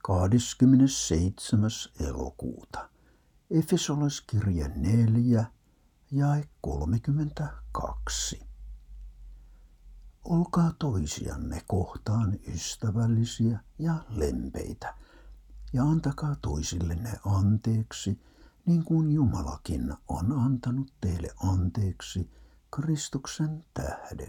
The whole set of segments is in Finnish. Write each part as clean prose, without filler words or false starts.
27. elokuuta. Efesolaiskirje 4, jae 32. Olkaa toisianne kohtaan ystävällisiä ja lempeitä, ja antakaa toisillenne anteeksi, niin kuin Jumalakin on antanut teille anteeksi Kristuksen tähden.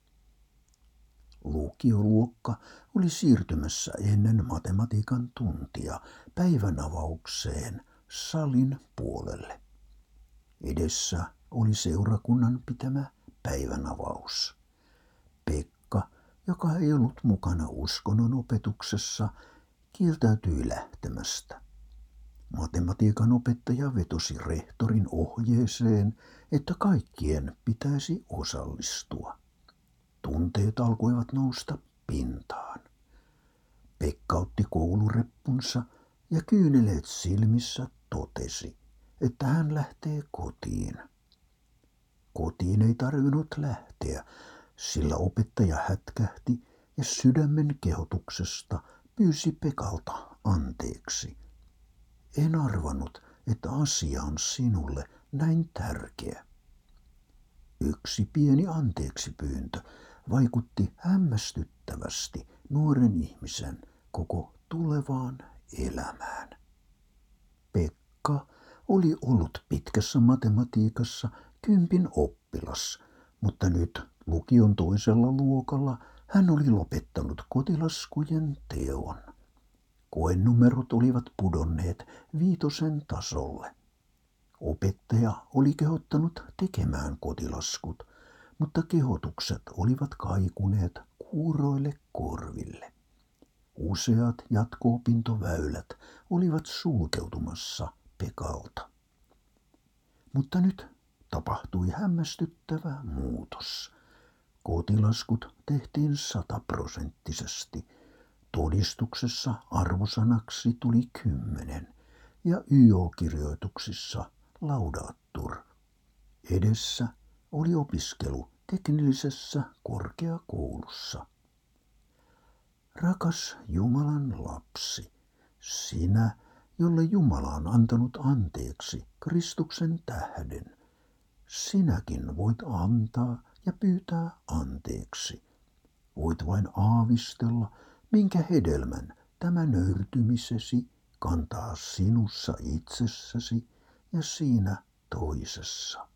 Lukioluokka oli siirtymässä ennen matematiikan tuntia päivänavaukseen salin puolelle. Edessä oli seurakunnan pitämä päivänavaus. Pekka, joka ei ollut mukana uskonnon opetuksessa, kieltäytyi lähtemästä. Matematiikan opettaja vetosi rehtorin ohjeeseen, että kaikkien pitäisi osallistua. Tunteet alkoivat nousta pintaan. Pekka otti koulureppunsa ja kyyneleet silmissä totesi, että hän lähtee kotiin. Kotiin ei tarvinnut lähteä, sillä opettaja hätkähti ja sydämen kehotuksesta pyysi Pekalta anteeksi. En arvannut, että asia on sinulle näin tärkeä. Yksi pieni anteeksipyyntö vaikutti hämmästyttävästi nuoren ihmisen koko tulevaan elämään. Pekka oli ollut pitkässä matematiikassa 10 oppilas, mutta nyt lukion toisella luokalla hän oli lopettanut kotilaskujen teon. Koenumerot olivat pudonneet 5 tasolle. Opettaja oli kehottanut tekemään kotilaskut, mutta kehotukset olivat kaikuneet kuuroille korville. Useat jatko-opintoväylät olivat sulkeutumassa Pekalta. Mutta nyt tapahtui hämmästyttävä muutos. Kotilaskut tehtiin 100%. Todistuksessa arvosanaksi tuli 10 ja YO-kirjoituksissa laudatur. Edessä oli opiskelu teknillisessä korkeakoulussa. Rakas Jumalan lapsi, sinä, jolle Jumala on antanut anteeksi Kristuksen tähden, sinäkin voit antaa ja pyytää anteeksi. Voit vain aavistella, minkä hedelmän tämä nöyrtymisesi kantaa sinussa itsessäsi ja siinä toisessa.